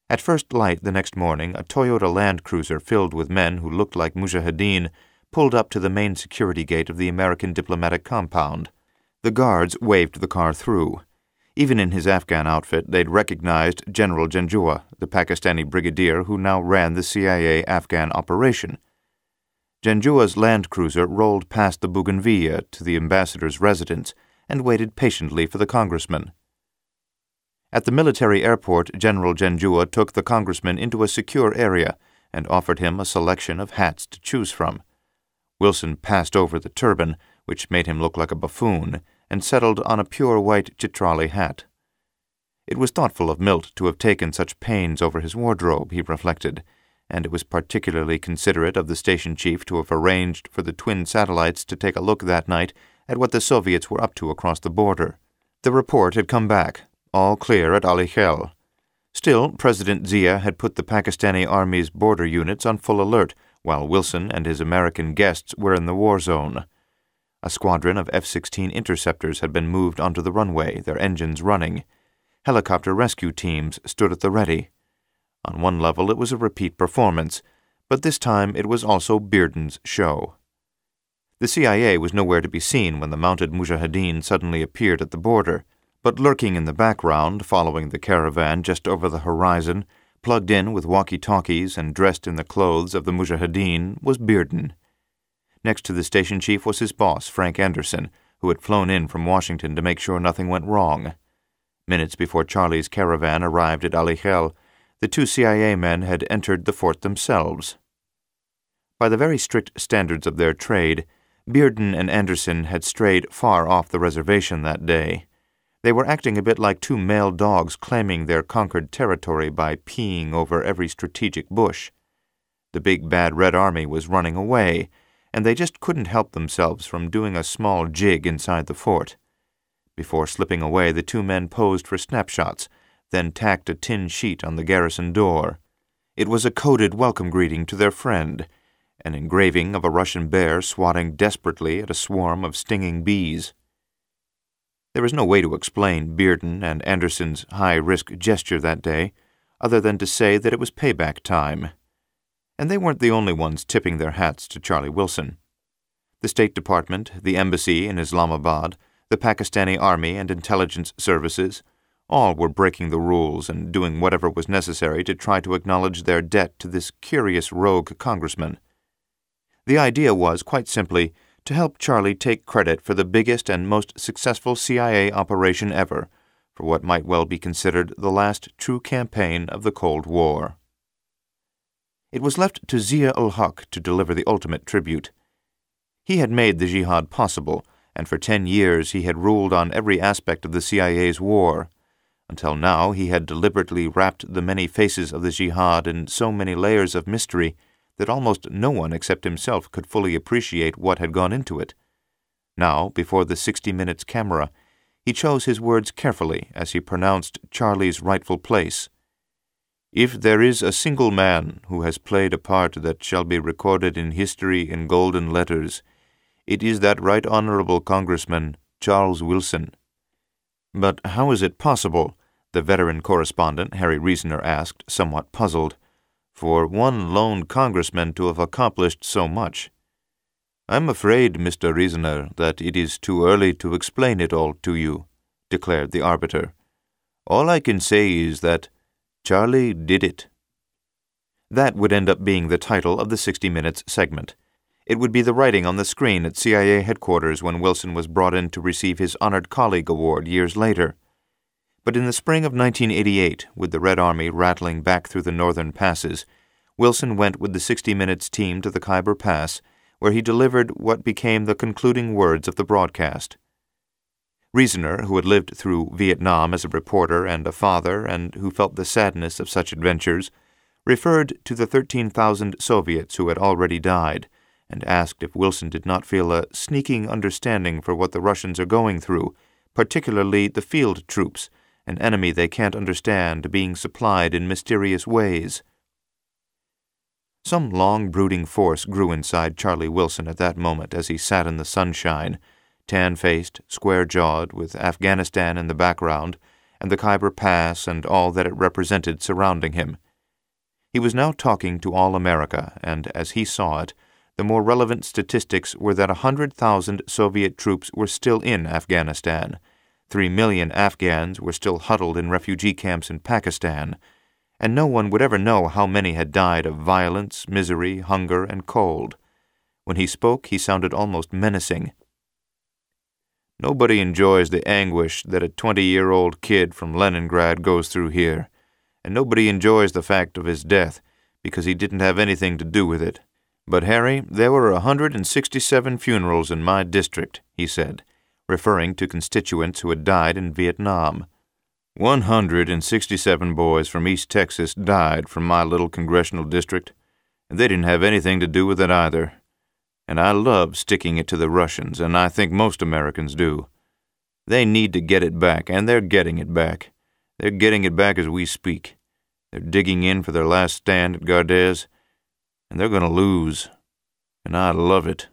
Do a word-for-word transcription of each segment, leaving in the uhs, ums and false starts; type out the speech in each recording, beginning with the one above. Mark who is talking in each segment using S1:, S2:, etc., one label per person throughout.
S1: At first light the next morning, a Toyota Land Cruiser filled with men who looked like mujahideen pulled up to the main security gate of the American diplomatic compound. The guards waved the car through. Even in his Afghan outfit, they'd recognized General Janjua, the Pakistani brigadier who now ran the C I A Afghan operation. Janjua's Land Cruiser rolled past the Bougainvillea to the ambassador's residence and waited patiently for the congressman. At the military airport, General Janjua took the congressman into a secure area and offered him a selection of hats to choose from. Wilson passed over the turban, which made him look like a buffoon, and settled on a pure white chitrali hat. It was thoughtful of Milt to have taken such pains over his wardrobe, he reflected, and it was particularly considerate of the station chief to have arranged for the twin satellites to take a look that night at what the Soviets were up to across the border. The report had come back, all clear at Ali Khel. Still, President Zia had put the Pakistani Army's border units on full alert, while Wilson and his American guests were in the war zone. A squadron of F sixteen interceptors had been moved onto the runway, their engines running. Helicopter rescue teams stood at the ready. On one level it was a repeat performance, but this time it was also Bearden's show. The C I A was nowhere to be seen when the mounted mujahideen suddenly appeared at the border, but lurking in the background, following the caravan just over the horizon, plugged in with walkie-talkies and dressed in the clothes of the mujahideen, was Bearden. Next to the station chief was his boss, Frank Anderson, who had flown in from Washington to make sure nothing went wrong. Minutes before Charlie's caravan arrived at Ali Khel, the two C I A men had entered the fort themselves. By the very strict standards of their trade, Bearden and Anderson had strayed far off the reservation that day. They were acting a bit like two male dogs claiming their conquered territory by peeing over every strategic bush. The big bad Red Army was running away, and they just couldn't help themselves from doing a small jig inside the fort. Before slipping away, the two men posed for snapshots, then tacked a tin sheet on the garrison door. It was a coded welcome greeting to their friend, an engraving of a Russian bear swatting desperately at a swarm of stinging bees. There was no way to explain Bearden and Anderson's high-risk gesture that day, other than to say that it was payback time. And they weren't the only ones tipping their hats to Charlie Wilson. The State Department, the embassy in Islamabad, the Pakistani Army and intelligence services, all were breaking the rules and doing whatever was necessary to try to acknowledge their debt to this curious rogue congressman. The idea was, quite simply, to help Charlie take credit for the biggest and most successful C I A operation ever, for what might well be considered the last true campaign of the Cold War. It was left to Zia-ul-Haq to deliver the ultimate tribute. He had made the jihad possible, and for ten years he had ruled on every aspect of the C I A's war. Until now he had deliberately wrapped the many faces of the jihad in so many layers of mystery that almost no one except himself could fully appreciate what had gone into it. Now, before the sixty minutes camera, he chose his words carefully as he pronounced Charlie's rightful place. "If there is a single man who has played a part that shall be recorded in history in golden letters, it is that right honorable Congressman, Charles Wilson." "But how is it possible," the veteran correspondent Harry Reasoner asked, somewhat puzzled, "for one lone congressman to have accomplished so much?" "I'm afraid, Mister Reasoner, that it is too early to explain it all to you," declared the arbiter. "All I can say is that Charlie did it." That would end up being the title of the sixty minutes segment. It would be the writing on the screen at C I A headquarters when Wilson was brought in to receive his Honored Colleague Award years later. But in the spring of nineteen eighty-eight, with the Red Army rattling back through the northern passes, Wilson went with the sixty minutes team to the Khyber Pass, where he delivered what became the concluding words of the broadcast. Reasoner, who had lived through Vietnam as a reporter and a father and who felt the sadness of such adventures, referred to the thirteen thousand Soviets who had already died and asked if Wilson did not feel a sneaking understanding for what the Russians are going through, particularly the field troops, an enemy they can't understand being supplied in mysterious ways. Some long, brooding force grew inside Charlie Wilson at that moment as he sat in the sunshine, tan-faced, square-jawed, with Afghanistan in the background, and the Khyber Pass and all that it represented surrounding him. He was now talking to all America, and as he saw it, the more relevant statistics were that a hundred thousand Soviet troops were still in Afghanistan, three million Afghans were still huddled in refugee camps in Pakistan, and no one would ever know how many had died of violence, misery, hunger, and cold. When he spoke, he sounded almost menacing. Nobody enjoys the anguish that a twenty-year-old kid from Leningrad goes through here, and nobody enjoys the fact of his death because he didn't have anything to do with it. But, Harry, there were a hundred and sixty-seven funerals in my district, he said, referring to constituents who had died in Vietnam. One hundred and sixty-seven boys from East Texas died from my little congressional district, and they didn't have anything to do with it either. And I love sticking it to the Russians, and I think most Americans do. They need to get it back, and they're getting it back. They're getting it back as we speak. They're digging in for their last stand at Gardez, and they're going to lose. And I love it.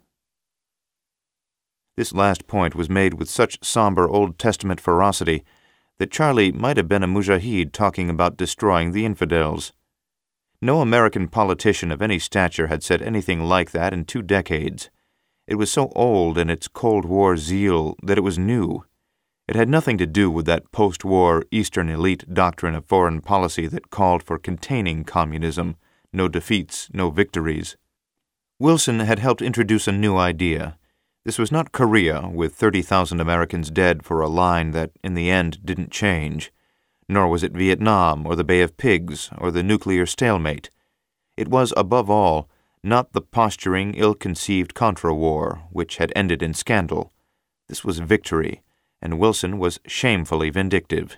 S1: This last point was made with such somber Old Testament ferocity that Charlie might have been a mujahid talking about destroying the infidels. No American politician of any stature had said anything like that in two decades. It was so old in its Cold War zeal that it was new. It had nothing to do with that post-war Eastern elite doctrine of foreign policy that called for containing communism, no defeats, no victories. Wilson had helped introduce a new idea. This was not Korea, with thirty thousand Americans dead for a line that, in the end, didn't change. Nor was it Vietnam, or the Bay of Pigs, or the nuclear stalemate. It was, above all, not the posturing, ill-conceived Contra-war, which had ended in scandal. This was victory, and Wilson was shamefully vindictive.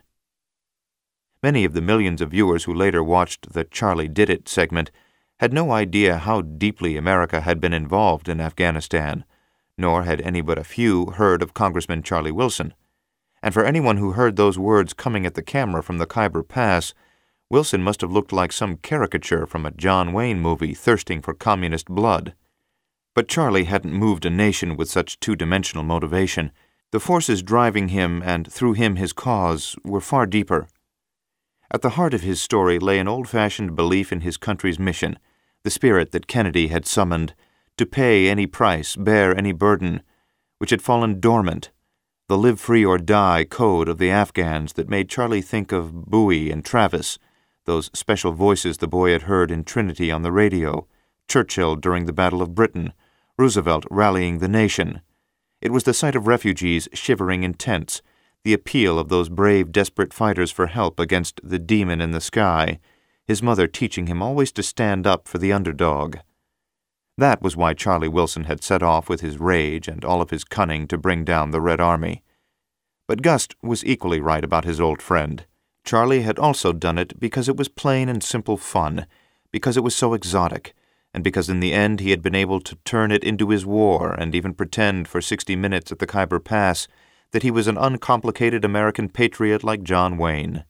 S1: Many of the millions of viewers who later watched the Charlie Did It segment had no idea how deeply America had been involved in Afghanistan, nor had any but a few heard of Congressman Charlie Wilson. And for anyone who heard those words coming at the camera from the Khyber Pass, Wilson must have looked like some caricature from a John Wayne movie thirsting for communist blood. But Charlie hadn't moved a nation with such two-dimensional motivation. The forces driving him and through him his cause were far deeper. At the heart of his story lay an old-fashioned belief in his country's mission, the spirit that Kennedy had summoned, to pay any price, bear any burden, which had fallen dormant, the live free or die code of the Afghans that made Charlie think of Bowie and Travis, those special voices the boy had heard in Trinity on the radio, Churchill during the Battle of Britain, Roosevelt rallying the nation. It was the sight of refugees shivering in tents, the appeal of those brave, desperate fighters for help against the demon in the sky, his mother teaching him always to stand up for the underdog. That was why Charlie Wilson had set off with his rage and all of his cunning to bring down the Red Army. But Gust was equally right about his old friend. Charlie had also done it because it was plain and simple fun, because it was so exotic, and because in the end he had been able to turn it into his war and even pretend for sixty minutes at the Khyber Pass that he was an uncomplicated American patriot like John Wayne.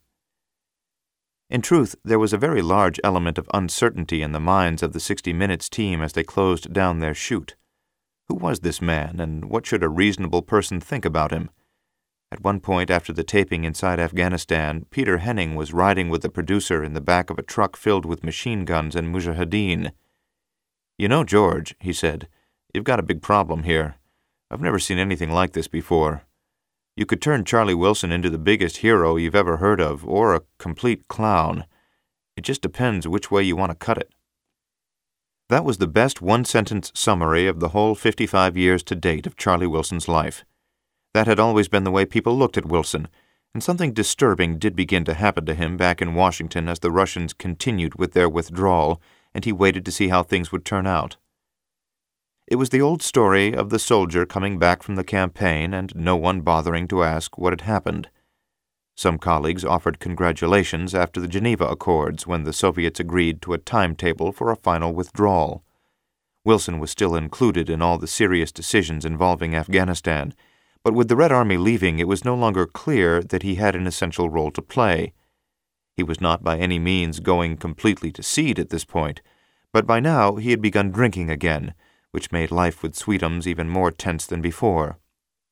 S1: In truth, there was a very large element of uncertainty in the minds of the sixty minutes team as they closed down their shoot. Who was this man, and what should a reasonable person think about him? At one point after the taping inside Afghanistan, Peter Henning was riding with the producer in the back of a truck filled with machine guns and mujahideen. "You know, George," he said, "you've got a big problem here. I've never seen anything like this before. You could turn Charlie Wilson into the biggest hero you've ever heard of, or a complete clown. It just depends which way you want to cut it." That was the best one-sentence summary of the whole fifty-five years to date of Charlie Wilson's life. That had always been the way people looked at Wilson, and something disturbing did begin to happen to him back in Washington as the Russians continued with their withdrawal, and he waited to see how things would turn out. It was the old story of the soldier coming back from the campaign and no one bothering to ask what had happened. Some colleagues offered congratulations after the Geneva Accords when the Soviets agreed to a timetable for a final withdrawal. Wilson was still included in all the serious decisions involving Afghanistan, but with the Red Army leaving, it was no longer clear that he had an essential role to play. He was not by any means going completely to seed at this point, but by now he had begun drinking again, which made life with Sweetums even more tense than before.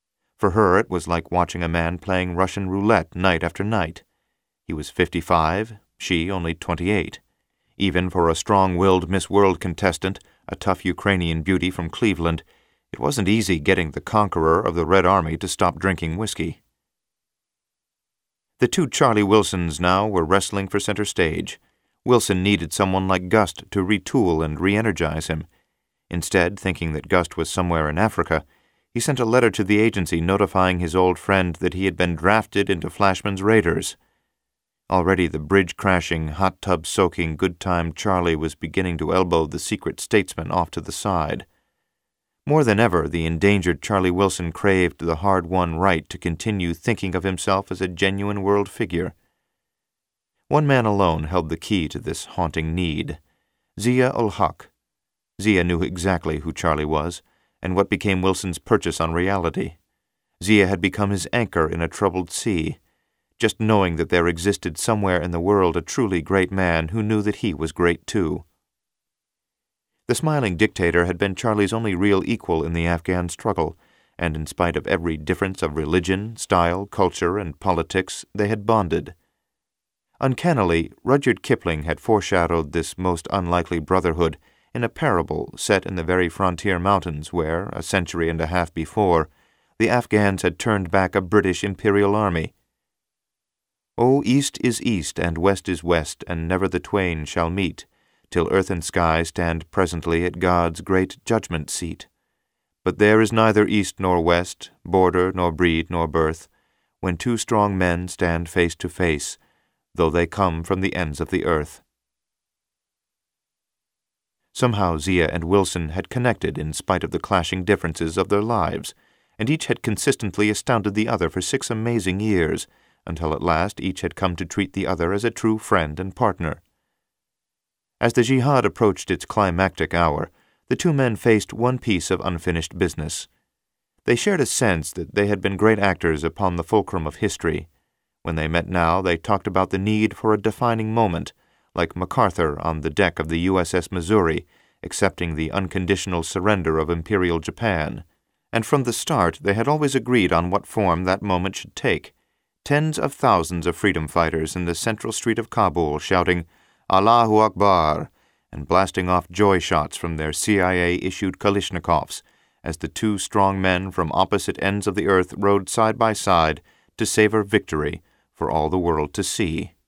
S1: For her it was like watching a man playing Russian roulette night after night. He was fifty-five, she only twenty-eight. Even for a strong-willed Miss World contestant, a tough Ukrainian beauty from Cleveland, it wasn't easy getting the conqueror of the Red Army to stop drinking whiskey. The two Charlie Wilsons now were wrestling for center stage. Wilson needed someone like Gust to retool and re-energize him. Instead, thinking that Gust was somewhere in Africa, he sent a letter to the agency notifying his old friend that he had been drafted into Flashman's Raiders. Already the bridge-crashing, hot-tub-soaking, good-time Charlie was beginning to elbow the secret statesman off to the side. More than ever, the endangered Charlie Wilson craved the hard-won right to continue thinking of himself as a genuine world figure. One man alone held the key to this haunting need, Zia-ul-Haq. Zia knew exactly who Charlie was, and what became Wilson's purchase on reality. Zia had become his anchor in a troubled sea, just knowing that there existed somewhere in the world a truly great man who knew that he was great too. The smiling dictator had been Charlie's only real equal in the Afghan struggle, and in spite of every difference of religion, style, culture, and politics, they had bonded. Uncannily, Rudyard Kipling had foreshadowed this most unlikely brotherhood in a parable set in the very frontier mountains where, a century and a half before, the Afghans had turned back a British imperial army. "O east is east, and west is west, and never the twain shall meet, till earth and sky stand presently at God's great judgment seat. But there is neither east nor west, border nor breed nor birth, when two strong men stand face to face, though they come from the ends of the earth." Somehow Zia and Wilson had connected in spite of the clashing differences of their lives, and each had consistently astounded the other for six amazing years, until at last each had come to treat the other as a true friend and partner. As the jihad approached its climactic hour, the two men faced one piece of unfinished business. They shared a sense that they had been great actors upon the fulcrum of history. When they met now, they talked about the need for a defining moment, like MacArthur on the deck of the U S S Missouri, accepting the unconditional surrender of Imperial Japan. And from the start, they had always agreed on what form that moment should take. Tens of thousands of freedom fighters in the central street of Kabul shouting, "Allahu Akbar," and blasting off joy shots from their C I A-issued Kalashnikovs as the two strong men from opposite ends of the earth rode side by side to savor victory for all the world to see.